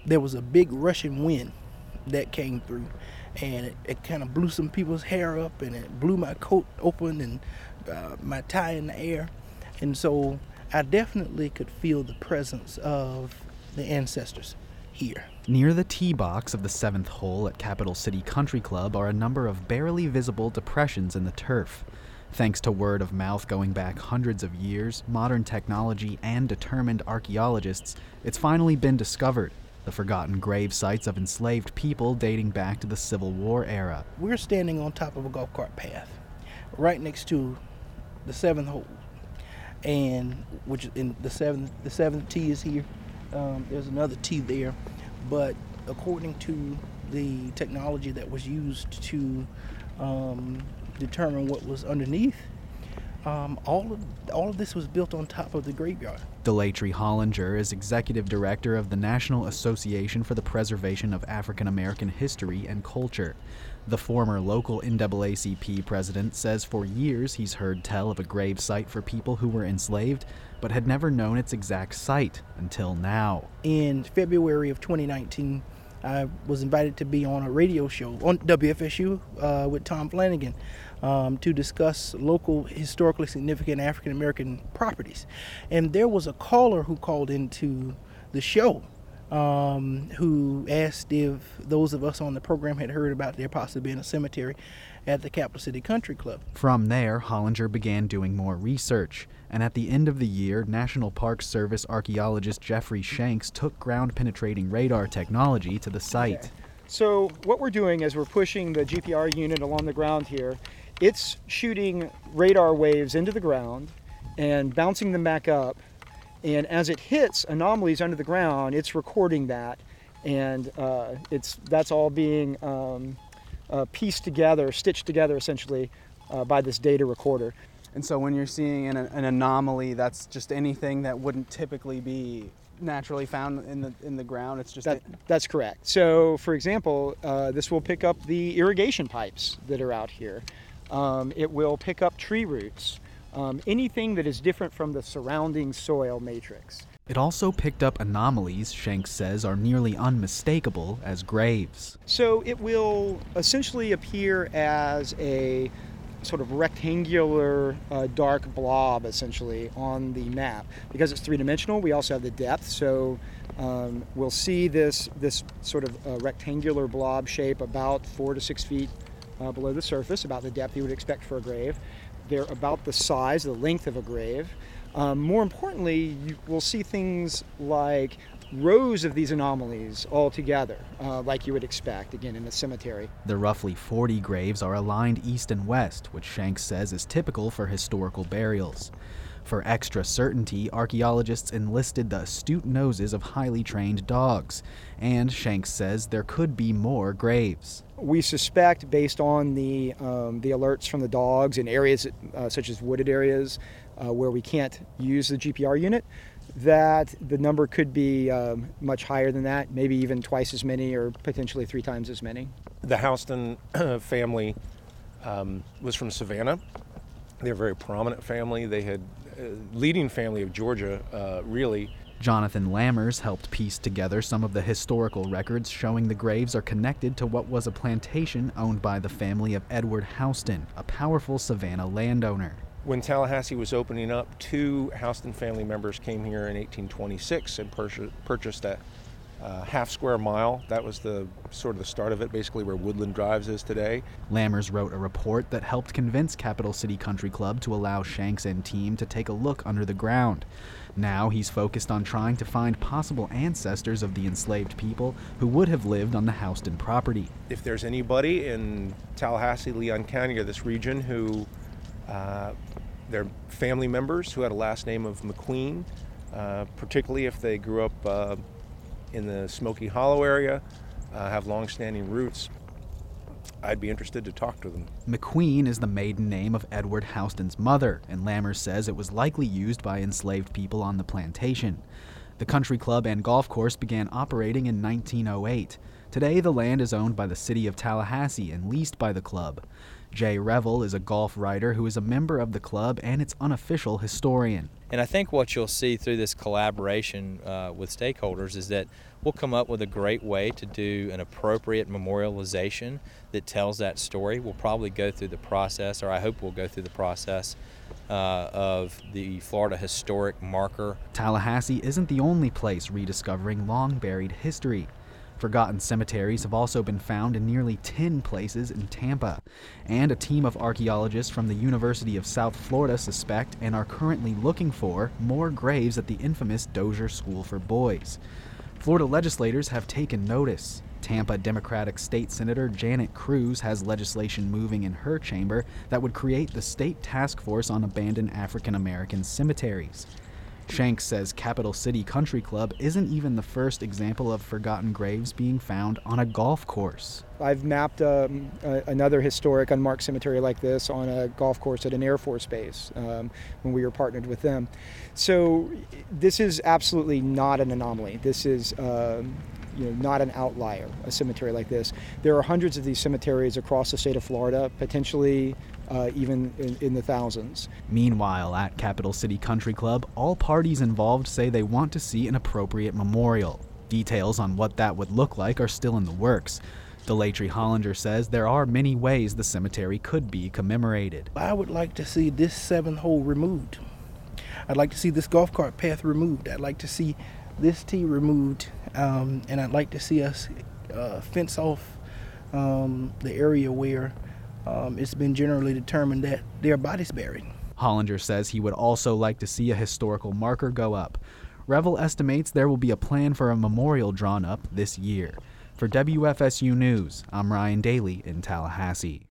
there was a big rushing wind that came through, and it kind of blew some people's hair up, and it blew my coat open and my tie in the air. And so I definitely could feel the presence of the ancestors here. Near the tee box of the 7th hole at Capital City Country Club are a number of barely visible depressions in the turf. Thanks to word of mouth going back hundreds of years, modern technology, and determined archaeologists, it's finally been discovered. The forgotten grave sites of enslaved people dating back to the Civil War era. We're standing on top of a golf cart path, right next to the 7th hole, and which in the seventh tee is here. There's another tee there, but according to the technology that was used to determine what was underneath, all of this was built on top of the graveyard. Delatry Hollinger is executive director of the National Association for the Preservation of African American History and Culture. The former local NAACP president says for years he's heard tell of a grave site for people who were enslaved, but had never known its exact site until now. In February of 2019, I was invited to be on a radio show on WFSU with Tom Flanagan to discuss local historically significant African American properties. And there was a caller who called into the show who asked if those of us on the program had heard about there possibly being a cemetery at the Capital City Country Club. From there, Hollinger began doing more research, and at the end of the year, National Park Service archaeologist Jeffrey Shanks took ground-penetrating radar technology to the site. Okay. So what we're doing is we're pushing the GPR unit along the ground here. It's shooting radar waves into the ground and bouncing them back up. And as it hits anomalies under the ground, it's recording that, and that's all being pieced together, stitched together essentially by this data recorder. And so when you're seeing an anomaly, that's just anything that wouldn't typically be naturally found in the ground. It's just that's correct. So, for example, this will pick up the irrigation pipes that are out here. It will pick up tree roots. Anything that is different from the surrounding soil matrix. It also picked up anomalies Shanks says are nearly unmistakable as graves. So it will essentially appear as a sort of rectangular dark blob essentially on the map. Because it's three-dimensional, we also have the depth, so we'll see this sort of rectangular blob shape about 4 to 6 feet below the surface, about the depth you would expect for a grave. They're about the size, the length of a grave. More importantly, you will see things like rows of these anomalies all together, like you would expect, again, in a cemetery. The roughly 40 graves are aligned east and west, which Shanks says is typical for historical burials. For extra certainty, archaeologists enlisted the astute noses of highly trained dogs, and Shanks says there could be more graves. We suspect, based on the alerts from the dogs in areas such as wooded areas where we can't use the GPR unit, that the number could be much higher than that, maybe even twice as many or potentially 3 times as many. The Houston family was from Savannah. They're a very prominent family. They had leading family of Georgia, really. Jonathan Lammers helped piece together some of the historical records showing the graves are connected to what was a plantation owned by the family of Edward Houston, a powerful Savannah landowner. When Tallahassee was opening up, 2 Houston family members came here in 1826 and purchased a half square mile. That was the sort of the start of it, basically where Woodland Drives is today. Lammers wrote a report that helped convince Capital City Country Club to allow Shanks and team to take a look under the ground. Now he's focused on trying to find possible ancestors of the enslaved people who would have lived on the Houston property. If there's anybody in Tallahassee, Leon County, or this region who they're family members who had a last name of McQueen, particularly if they grew up in the Smoky Hollow area, have long-standing roots, I'd be interested to talk to them. McQueen is the maiden name of Edward Houston's mother, and Lammers says it was likely used by enslaved people on the plantation. The country club and golf course began operating in 1908. Today, the land is owned by the city of Tallahassee and leased by the club. Jay Revel is a golf writer who is a member of the club and its unofficial historian. And I think what you'll see through this collaboration with stakeholders is that we'll come up with a great way to do an appropriate memorialization that tells that story. We'll probably go through the process, or I hope we'll go through the process of the Florida Historic Marker. Tallahassee isn't the only place rediscovering long-buried history. Forgotten cemeteries have also been found in nearly 10 places in Tampa, and a team of archaeologists from the University of South Florida suspect and are currently looking for more graves at the infamous Dozier School for Boys. Florida legislators have taken notice. Tampa Democratic State Senator Janet Cruz has legislation moving in her chamber that would create the State Task Force on Abandoned African American Cemeteries. Shanks says Capital City Country Club isn't even the first example of forgotten graves being found on a golf course. I've mapped another historic unmarked cemetery like this on a golf course at an Air Force base when we were partnered with them. So this is absolutely not an anomaly. This is not an outlier, a cemetery like this. There are hundreds of these cemeteries across the state of Florida, potentially even in the thousands. Meanwhile, at Capital City Country Club, all parties involved say they want to see an appropriate memorial. Details on what that would look like are still in the works. Delatry Hollinger says there are many ways the cemetery could be commemorated. I would like to see this 7th hole removed. I'd like to see this golf cart path removed. I'd like to see this tee removed, and I'd like to see us fence off the area where it's been generally determined that there are bodies buried. Hollinger says he would also like to see a historical marker go up. Revel estimates there will be a plan for a memorial drawn up this year. For WFSU News, I'm Ryan Daly in Tallahassee.